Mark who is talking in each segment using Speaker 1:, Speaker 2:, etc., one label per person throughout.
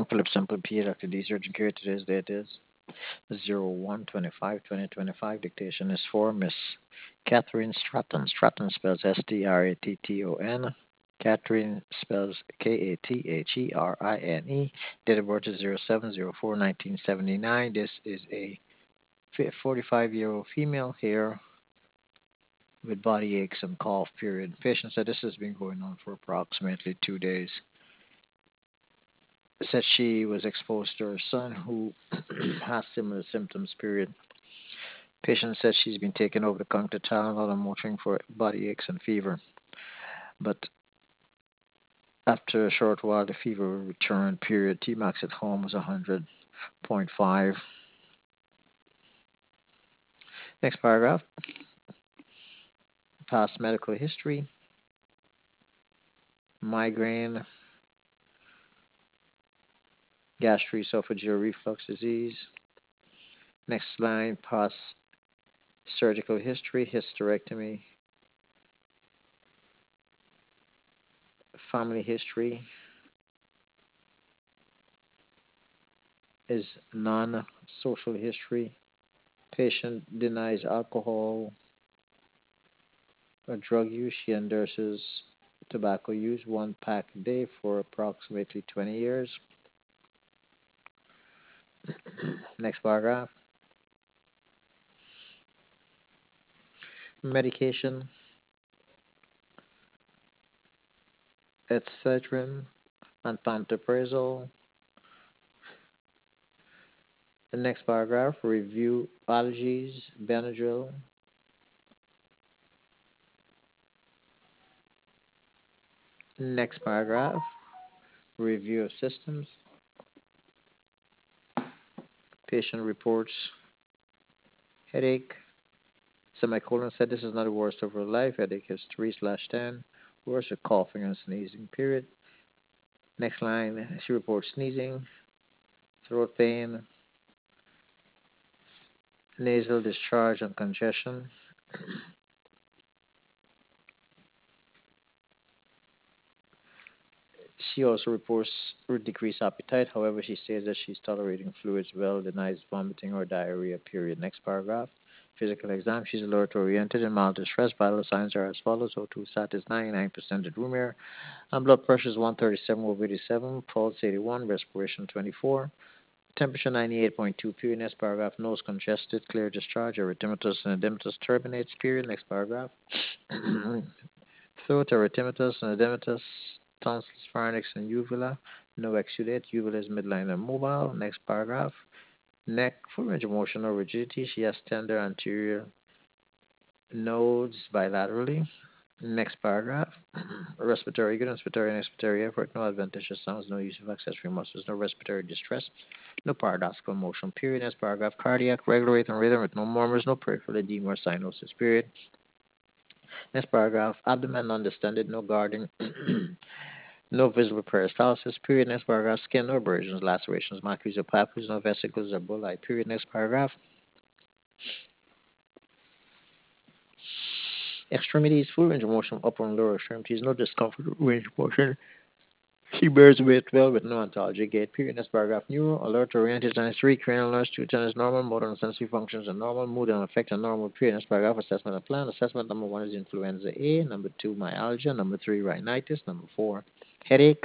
Speaker 1: Philip Simple P. Dr. D. Surgeon Care. Today's date is 01/25/2025. Dictation is for Miss Catherine Stratton. Stratton spells Stratton. Catherine spells Katherine. Date of birth is 07/04/1979. This is a 45-year-old female here with body aches and cough period. Patient said this has been going on for approximately 2 days. Said she was exposed to her son who has similar symptoms period. Patient said she's been taken over the counter Tylenol and Motrin for body aches and fever. But after a short while the fever returned period. Tmax at home was 100.5. Next paragraph. Past medical history. Migraine, gastroesophageal reflux disease. Next line, past surgical history, hysterectomy, family history is non-social history. Patient denies alcohol or drug use. She endorses tobacco use, 1 pack a day for approximately 20 years. Next paragraph. Medication, excedrin and pantoprazole. The next paragraph, review allergies, Benadryl. Next paragraph, review of systems. Patient reports headache. Semicolon said this is not the worst of her life. Headache is 3/10. Worst with coughing and sneezing, period. Next line, she reports sneezing, throat pain, nasal discharge and congestion. She also reports decreased appetite. However, she says that she's tolerating fluids well, denies vomiting or diarrhea, period. Next paragraph. Physical exam. She's alert oriented and mild distress. Vital signs are as follows. O2 sat is 99% at room air. And blood pressure is 137/87. Pulse 81. Respiration 24. Temperature 98.2. Period. Next paragraph. Nose congested. Clear discharge. Erythematous and edematous terminates. Period. Next paragraph. Throat, erythematous and edematous, tonsils, pharynx, and uvula. No exudate. Uvula is midline and mobile. Next paragraph. Neck, full range of motion or rigidity. She has tender anterior nodes bilaterally. Next paragraph. Respiratory, good respiratory and expiratory effort. No adventitious sounds. No use of accessory muscles. No respiratory distress. No paradoxical motion. Period. Next paragraph. Cardiac, regular rate and rhythm with no murmurs. No peripheral edema or cyanosis. Period. Next paragraph. Abdomen undistended. No guarding. No visible peristalsis, period. Next paragraph. Skin, no abrasions, lacerations, macules, or papules, no vesicles or bullae, period. Next paragraph. Extremities, full range of motion, upper and lower extremities, no discomfort, range of motion. She bears weight well with no ontology gait, period. Next paragraph. Neuro, alert, oriented, tennis 3, cranial nerves, 2 tennis normal, motor and sensory functions are normal, mood and affect are normal, period. Next paragraph. Assessment and plan. Assessment number 1 is influenza A, number 2, myalgia, number 3, rhinitis, number 4, headache.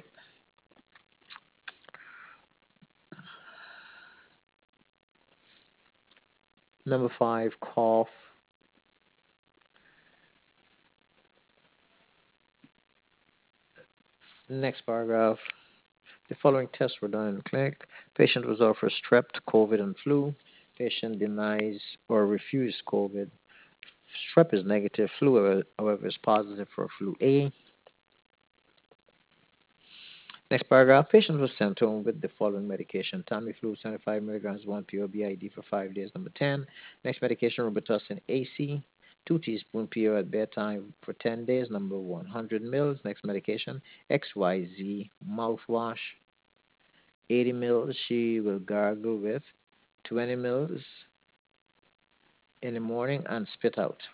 Speaker 1: Number 5, cough. Next paragraph. The following tests were done in the clinic. Patient was offered strep, COVID, and flu. Patient denies or refuses COVID. Strep is negative. Flu, however, is positive for flu A. Next paragraph. Patient was sent home with the following medication. Tamiflu, 75 milligrams, 1 PO BID for 5 days. Number 10. Next medication, Robitussin AC, 2 teaspoon PO at bedtime for 10 days. Number 100 mils. Next medication, XYZ mouthwash, 80 mils she will gargle with, 20 mils in the morning and spit out.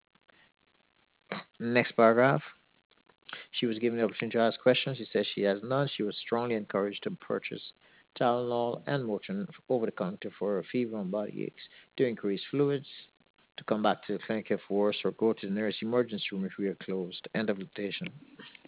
Speaker 1: Next paragraph. She was given the opportunity to ask questions. She says she has none. She was strongly encouraged to purchase Tylenol, and Motrin over the counter for fever and body aches. To increase fluids, to come back to the clinic if worse, or go to the nearest emergency room if we are closed. End of dictation.